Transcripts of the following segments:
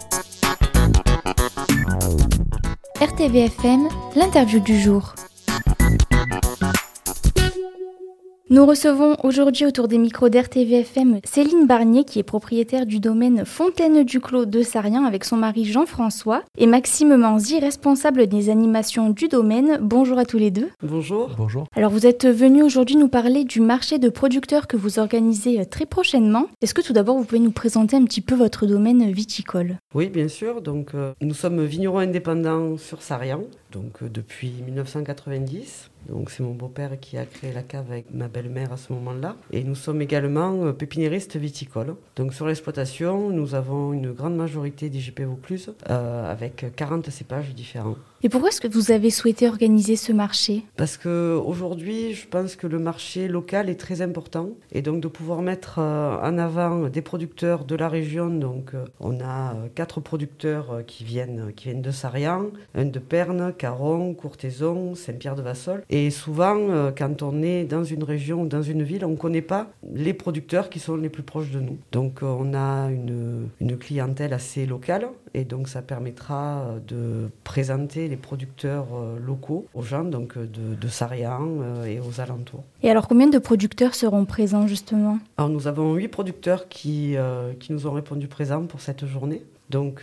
RTVFM, l'interview du jour. Nous recevons aujourd'hui autour des micros d'RTVFM Céline Barnier qui est propriétaire du domaine Fontaine du Clos de Sarriens avec son mari Jean-François et Maxime Manzi, responsable des animations du domaine. Bonjour à tous les deux. Bonjour. Bonjour. Alors vous êtes venus aujourd'hui nous parler du marché de producteurs que vous organisez très prochainement. Est-ce que tout d'abord vous pouvez nous présenter un petit peu votre domaine viticole ? Oui, bien sûr. Donc, nous sommes vignerons indépendants sur Sarriens, depuis 1990. Donc, c'est mon beau-père qui a créé la cave avec ma belle-mère à ce moment-là. Et nous sommes également pépiniéristes viticoles. Donc, sur l'exploitation, nous avons une grande majorité d'IGP Vaucluse avec 40 cépages différents. Et pourquoi est-ce que vous avez souhaité organiser ce marché ? Parce qu'aujourd'hui, je pense que le marché local est très important. Et donc, de pouvoir mettre en avant des producteurs de la région. Donc, on a 4 producteurs qui viennent de Sarriens, un de Pernes, Caron, Courthézon, Saint-Pierre-de-Vassol. Et souvent, quand on est dans une région ou dans une ville, on ne connaît pas les producteurs qui sont les plus proches de nous. Donc, on a une clientèle assez locale. Et donc, ça permettra de présenter les producteurs locaux aux gens donc, de Sarriens et aux alentours. Et alors, combien de producteurs seront présents justement ? Alors, nous avons 8 producteurs qui nous ont répondu présents pour cette journée. Donc,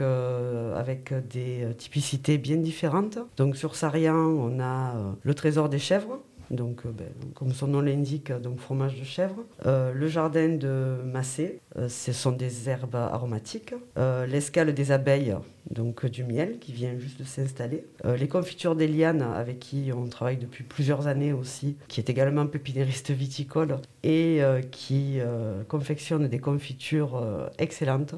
avec des typicités bien différentes. Donc, sur Sarriens, on a le Trésor des Chèvres. Donc, comme son nom l'indique, donc fromage de chèvre. Le jardin de Massé, ce sont des herbes aromatiques. L'escale des abeilles, donc du miel qui vient juste de s'installer. Les confitures d'Eliane, avec qui on travaille depuis plusieurs années aussi, qui est également pépiniériste viticole et qui confectionne des confitures excellentes.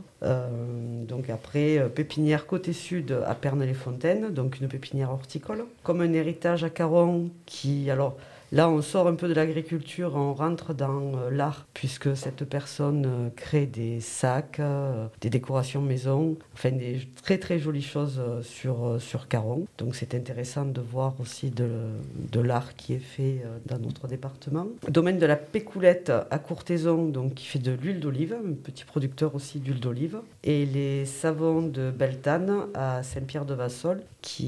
Donc après, pépinière côté sud à Pernes-les-Fontaines, donc une pépinière horticole. Comme un héritage à Caron qui, alors là on sort un peu de l'agriculture, on rentre dans l'art, puisque cette personne crée des sacs, des décorations maison, enfin des très très jolies choses sur Caron. Donc c'est intéressant de voir aussi de l'art qui est fait dans notre département. Domaine de la Pécoulette à Courthézon, donc qui fait de l'huile d'olive, un petit producteur aussi d'huile d'olive. Et les savons de Beltane à Saint-Pierre-de-Vassol,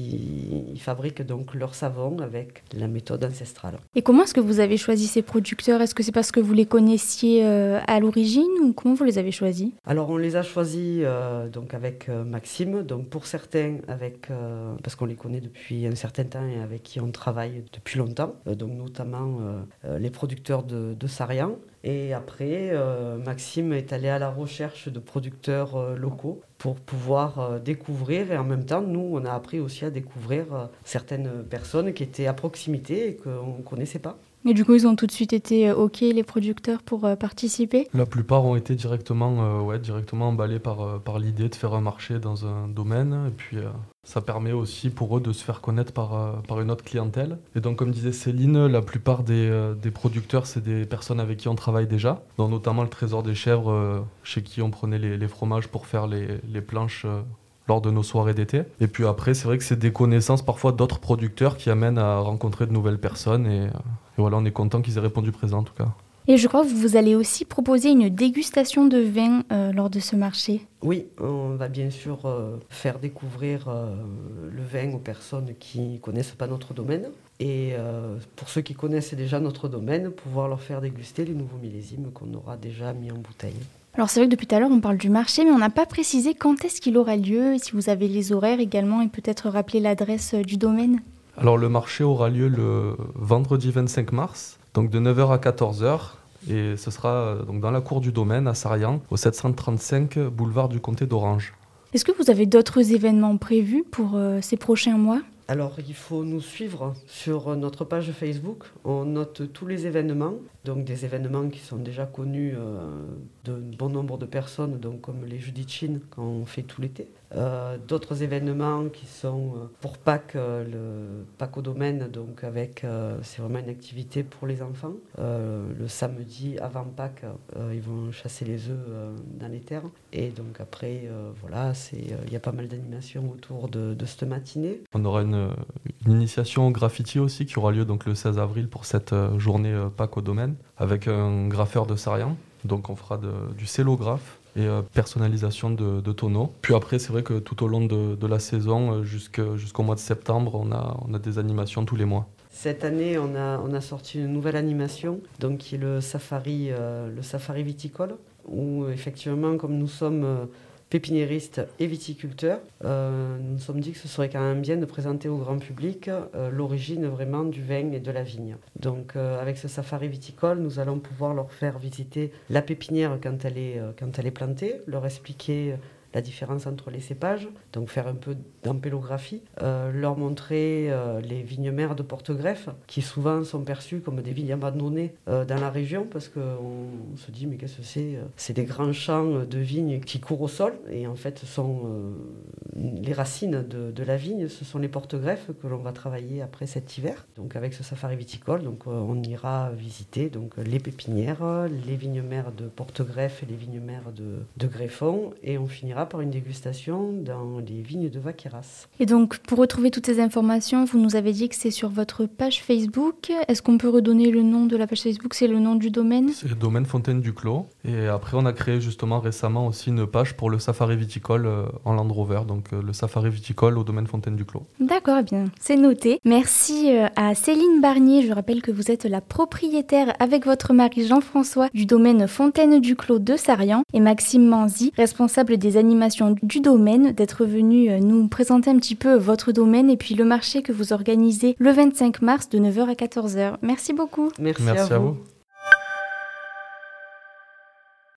qui fabriquent donc leur savon avec la méthode ancestrale. Et comment est-ce que vous avez choisi ces producteurs ? Est-ce que c'est parce que vous les connaissiez à l'origine ou comment vous les avez choisis ? Alors on les a choisis donc avec Maxime, donc pour certains parce qu'on les connaît depuis un certain temps et avec qui on travaille depuis longtemps, donc notamment les producteurs de Sarriens. Et après, Maxime est allé à la recherche de producteurs locaux pour pouvoir découvrir. Et en même temps, nous, on a appris aussi à découvrir certaines personnes qui étaient à proximité et qu'on ne connaissait pas. Et du coup, ils ont tout de suite été OK, les producteurs, pour participer ? La plupart ont été directement emballés par l'idée de faire un marché dans un domaine. Et puis, ça permet aussi pour eux de se faire connaître par une autre clientèle. Et donc, comme disait Céline, la plupart des producteurs, c'est des personnes avec qui on travaille déjà. Donc, notamment le Trésor des Chèvres, chez qui on prenait les fromages pour faire les planches lors de nos soirées d'été. Et puis après, c'est vrai que c'est des connaissances parfois d'autres producteurs qui amènent à rencontrer de nouvelles personnes. Et voilà, on est content qu'ils aient répondu présent en tout cas. Et je crois que vous allez aussi proposer une dégustation de vin lors de ce marché. Oui, on va bien sûr faire découvrir le vin aux personnes qui ne connaissent pas notre domaine. Et pour ceux qui connaissent déjà notre domaine, pouvoir leur faire déguster les nouveaux millésimes qu'on aura déjà mis en bouteille. Alors c'est vrai que depuis tout à l'heure on parle du marché, mais on n'a pas précisé quand est-ce qu'il aura lieu, et si vous avez les horaires également, et peut-être rappeler l'adresse du domaine. Alors le marché aura lieu le vendredi 25 mars, donc de 9h à 14h, et ce sera donc dans la cour du domaine à Sarriens, au 735 boulevard du Comté d'Orange. Est-ce que vous avez d'autres événements prévus pour ces prochains mois ? Alors, il faut nous suivre sur notre page Facebook. On note tous les événements, donc des événements qui sont déjà connus d'un bon nombre de personnes, donc comme les Jeudis de Chine qu'on fait tout l'été. D'autres événements qui sont pour Pâques, le Pâques au domaine, donc c'est vraiment une activité pour les enfants. Le samedi avant Pâques, ils vont chasser les œufs dans les terres. Et donc après, il y a pas mal d'animations autour de cette matinée. On aura une initiation au graffiti aussi qui aura lieu donc le 16 avril pour cette journée Pâques au domaine avec un graffeur de Sarriens. Donc on fera du cellographe et personnalisation de tonneaux. Puis après, c'est vrai que tout au long de la saison, jusqu'au mois de septembre, on a des animations tous les mois. Cette année, on a sorti une nouvelle animation, donc qui est le safari viticole, où effectivement, comme nous sommes pépiniéristes et viticulteurs, nous nous sommes dit que ce serait quand même bien de présenter au grand public l'origine vraiment du vin et de la vigne. Donc avec ce safari viticole, nous allons pouvoir leur faire visiter la pépinière quand elle est plantée, leur expliquer la différence entre les cépages, donc faire un peu d'ampélographie, leur montrer les vignes mères de Porte-Greffe, qui souvent sont perçues comme des vignes abandonnées dans la région, parce qu'on se dit mais qu'est-ce que c'est ? C'est des grands champs de vignes qui courent au sol, et en fait ce sont les racines de la vigne, ce sont les Porte-Greffe que l'on va travailler après cet hiver. Donc avec ce safari viticole, donc, on ira visiter donc, les pépinières, les vignes mères de Porte-Greffe et les vignes mères de Greffon, et on finira par une dégustation dans les vignes de Vaqueras. Et donc, pour retrouver toutes ces informations, vous nous avez dit que c'est sur votre page Facebook. Est-ce qu'on peut redonner le nom de la page Facebook ? C'est le nom du domaine ? C'est le domaine Fontaine du Clos. Et après, on a créé justement récemment aussi une page pour le safari viticole en Land Rover. Donc, le safari viticole au domaine Fontaine du Clos. D'accord, bien, c'est noté. Merci à Céline Barnier. Je rappelle que vous êtes la propriétaire avec votre mari Jean-François du domaine Fontaine du Clos de Sarian, et Maxime Manzi, responsable des animations du domaine, d'être venu nous présenter un petit peu votre domaine et puis le marché que vous organisez le 25 mars de 9h à 14h. Merci beaucoup. Merci à vous.